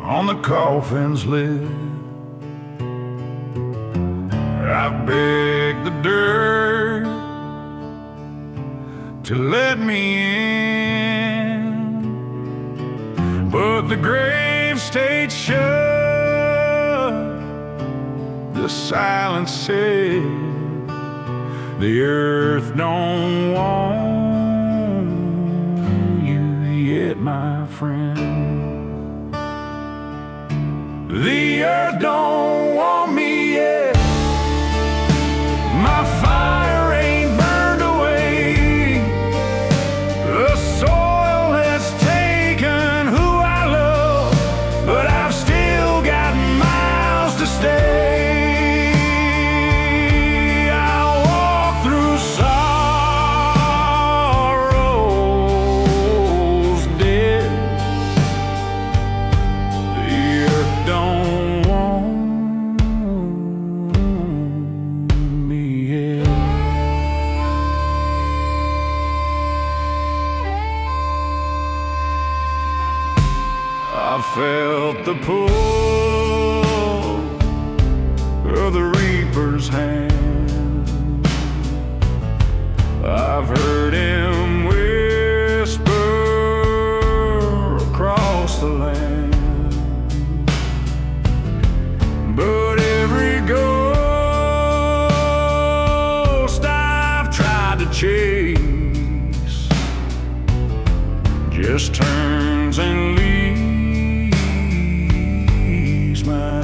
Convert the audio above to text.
on the coffin's lid. I've begged the dirt to let me in, but the grave stayed shut. The silence said, the earth don't want you yet, my friend. The earth don't want me yet. My fire ain't burned away. The soil has taken who I love, but I've still got miles to stay. I'll walk through sorrow's dead. The earth don't want me yet. I felt the pull of the reaper's hand. I've heard him whisper across the land, but every ghost I've tried to chase just turns and leaves my